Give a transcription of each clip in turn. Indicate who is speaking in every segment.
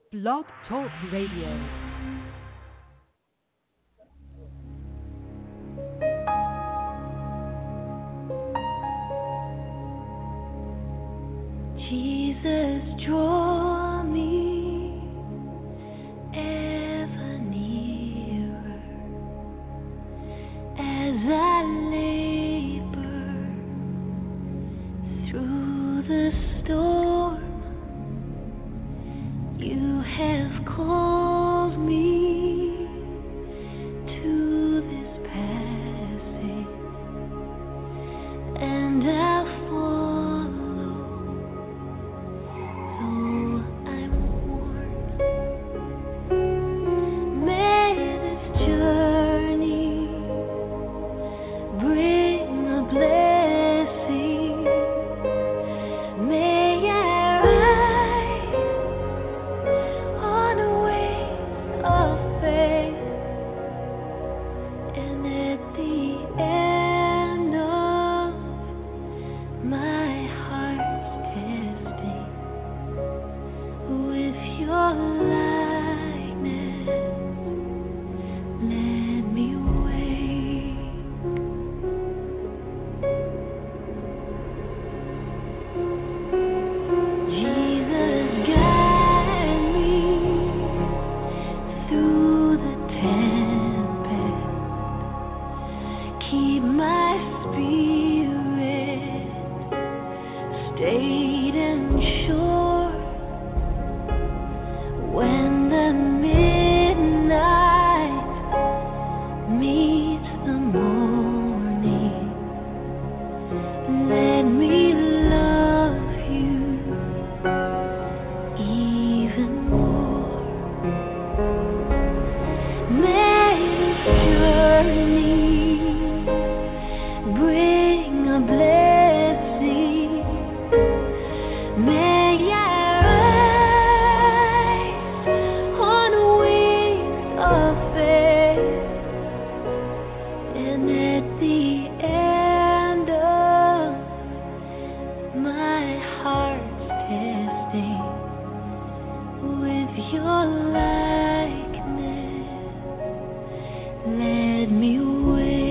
Speaker 1: Blog Talk Radio.
Speaker 2: Jesus, draw me ever nearer as I labor through the storm. You have called me to this passage, and I'll follow. I'm worn. May this journey bring a blessing. May I rise on wings of faith, and at the end of my heart's testing, with your likeness, let me wake. Jesus, guide me through the tempest. Keep my spirit stayed and sure. When the midnight meets the morning, let me love you even more. May this journey bring a blessing. May I rise on wings of faith, and at the end of my heart's testing, with your likeness, let me wake.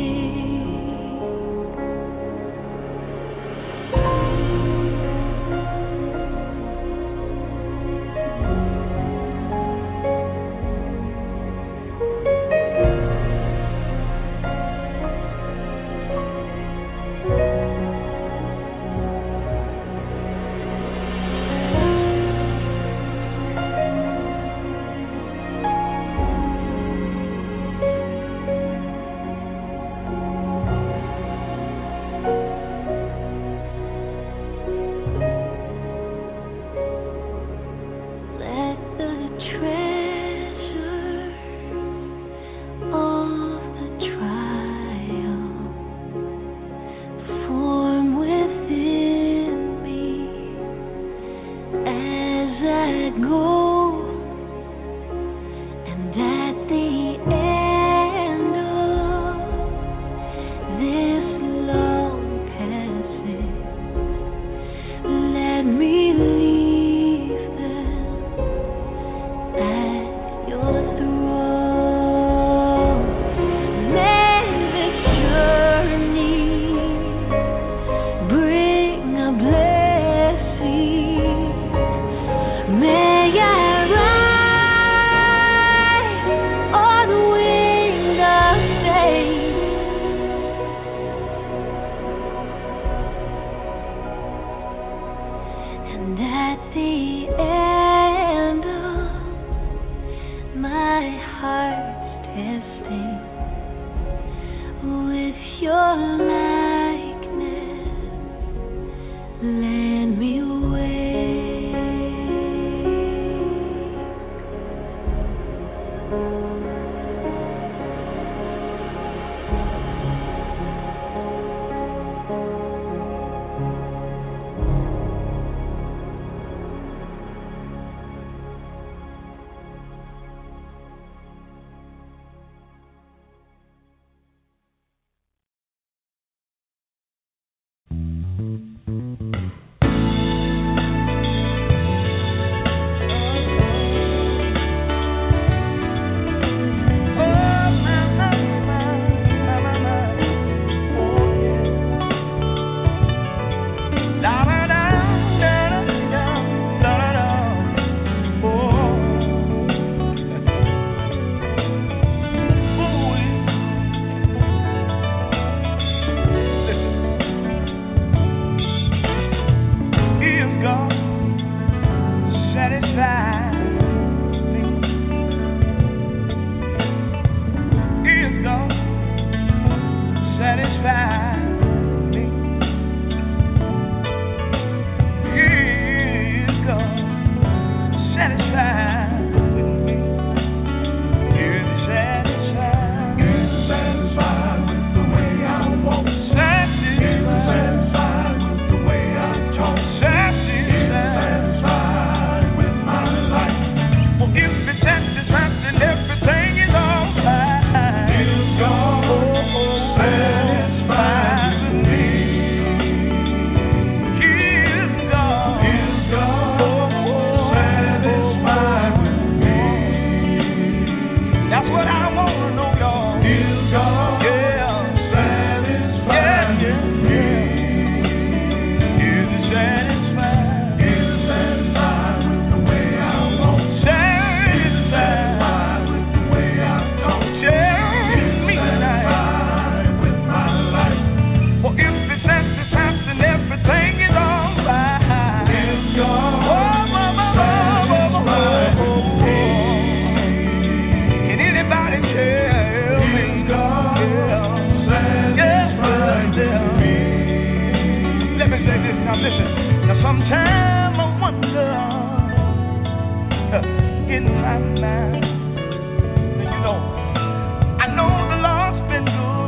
Speaker 3: in my mind. You know, I know the Lord's been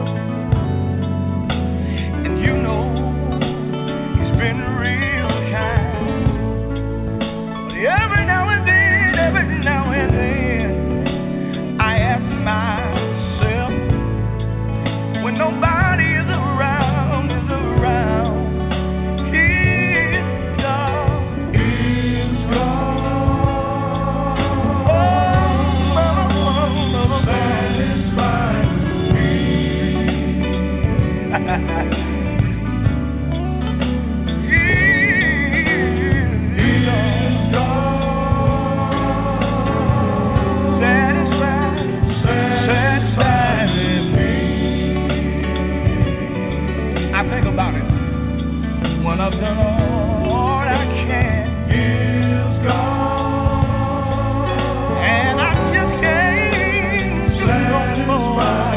Speaker 3: good, and you know He's been real kind. But every now and then, I ask myself, when nobody is around, He's God. He's God. Oh, satisfied me. He's God. Satisfied me. I think about it. When I've done all I can, He's God, and I just can't do no more.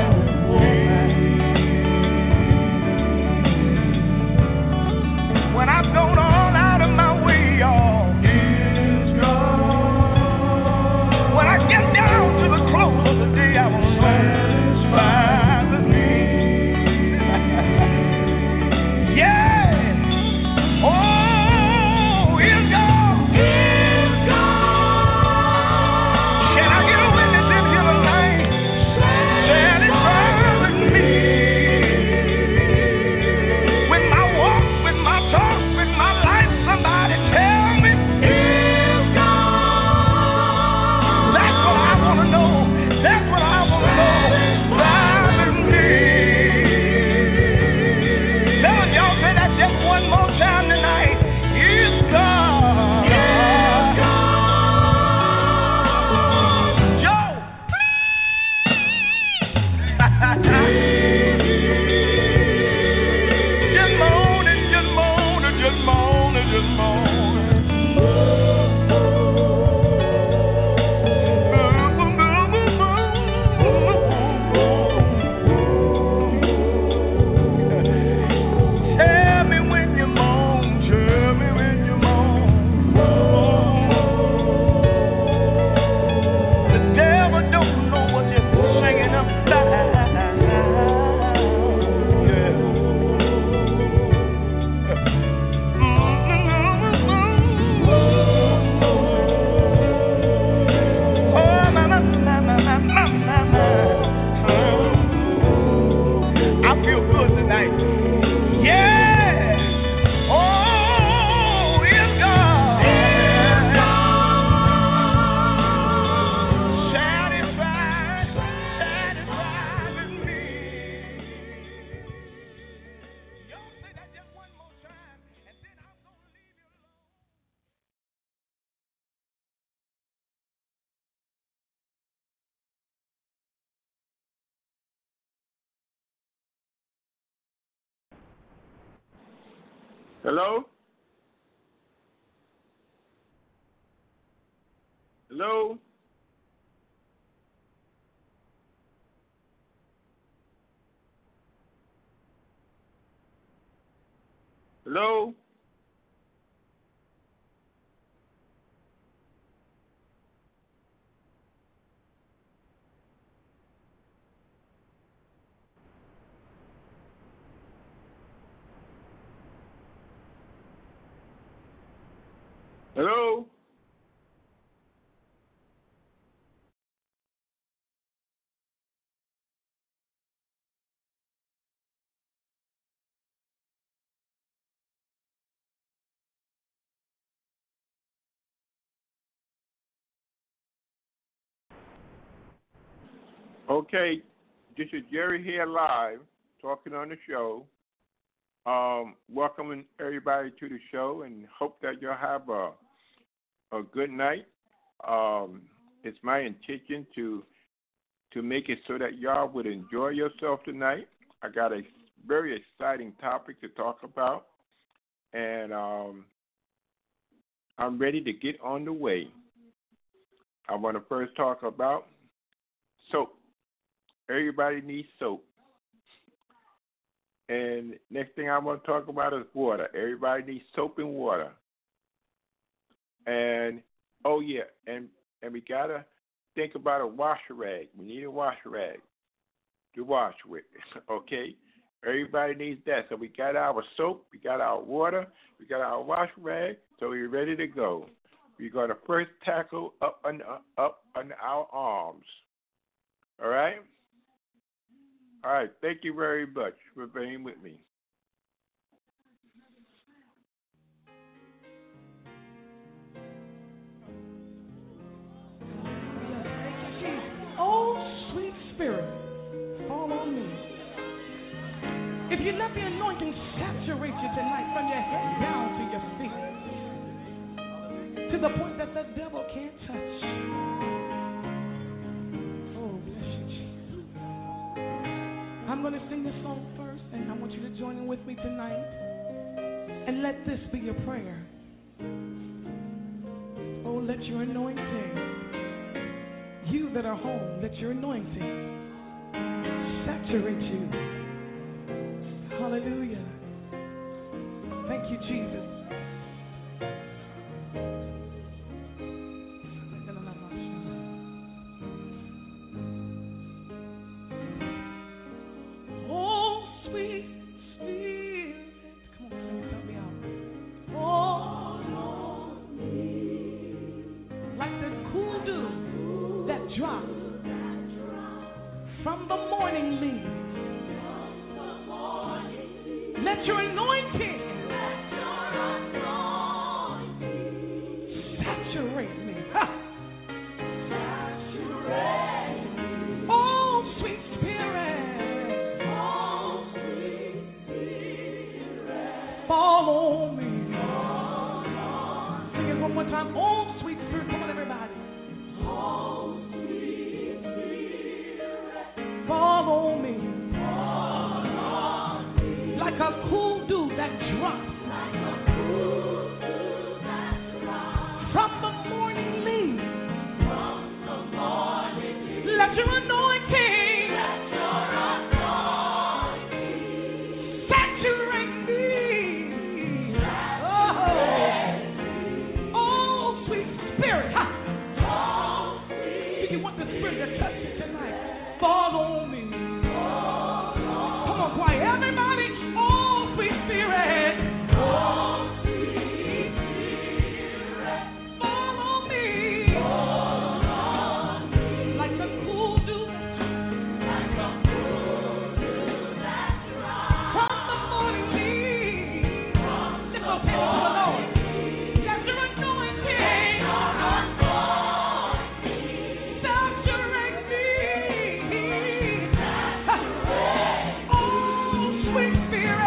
Speaker 3: When I've gone all out of my way, y'all, He's God. When I get down to the close of the day, I will satisfied with me. Yeah. Oh, He's God. He's God. Can I get a witness in here tonight? Satisfied with me. With my walk, with my talk, with my life, somebody tell me He's God. That's what I want to know. That's what I want to know. Satisfied with me. Tell y'all, say that just one more time tonight. He's God. He's God. Joe. Just moaning, just moaning, just moaning, just moaning. Tell me when you moan, tell me when you moan. The devil don't know what you're singing about. Yeah. Oh, my. I feel good tonight. Yeah. Oh, it's God. It's God. Satisfied with me. Y'all say that just one more time, and then I'm gonna leave you alone.
Speaker 4: Hello? Hello? Hello? Hello? Okay, this is Jerry here live, talking on the show. Welcoming everybody to the show, and hope that you'll have a good night. It's my intention to make it so that y'all would enjoy yourself tonight. I got a very exciting topic to talk about, and I'm ready to get on the way. I want to first talk about soap. Everybody needs soap. And next thing I want to talk about is water. Everybody needs soap and water. And, oh, yeah, and and we got to think about a washer rag. We need a washer rag to wash with, okay? Everybody needs that. So we got our soap, we got our water, we got our wash rag, so we're ready to go. We're going to first tackle up under our arms. All right? All right. Thank you very much for being with me.
Speaker 5: Oh, sweet Spirit, fall on me. If you let the anointing saturate you tonight from your head down to your feet, to the point that the devil can't touch. Oh, bless you, Jesus. I'm going to sing this song first, and I want you to join in with me tonight. And let this be your prayer. Oh, let your anointing, you that are home, let your anointing saturate you. Hallelujah. Thank you, Jesus. Oh, sweet Spirit. Come on, please help me out. Oh, like the cool dew that drops from the morning leaves. Let your anointing saturate me. Ha. Oh, sweet Spirit. Fall on me. Sing it one more time. Oh, sweet Spirit. Come on, everybody. Fall on me. Like a cool dew that drops from the morning leaves. Let your anointing saturate me. Oh, sweet Spirit. Ha. Do you want the Spirit to touch you tonight? Fall on me. Come on, choir. Everybody. Sweet Spirit, fall on me, like the cool dew from the morning leaves. Lift those hands to the Lord. Let your anointing saturate me. Oh, sweet Spirit.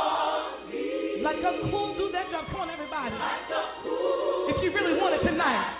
Speaker 5: Like a cool dew that drops. Come on, everybody. If you really want it tonight.